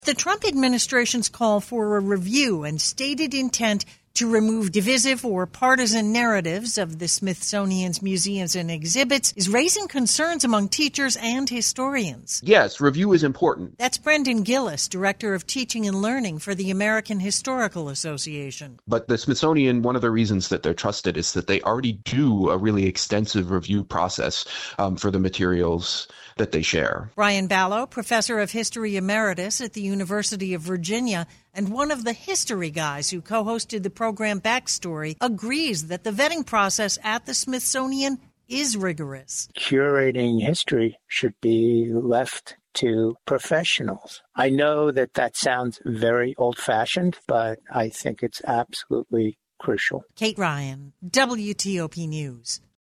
The Trump administration's call for a review and stated intent to remove divisive or partisan narratives of the Smithsonian's museums and exhibits is raising concerns among teachers and historians. Yes, review is important. That's Brendan Gillis, Director of Teaching and Learning for the American Historical Association. But the Smithsonian, one of the reasons that they're trusted is that they already do a really extensive review process for the materials that they share. Brian Ballo, Professor of History Emeritus at the University of Virginia, and one of the history guys who co-hosted the program Backstory, agrees that the vetting process at the Smithsonian is rigorous. Curating history should be left to professionals. I know that sounds very old-fashioned, but I think it's absolutely crucial. Kate Ryan, WTOP News.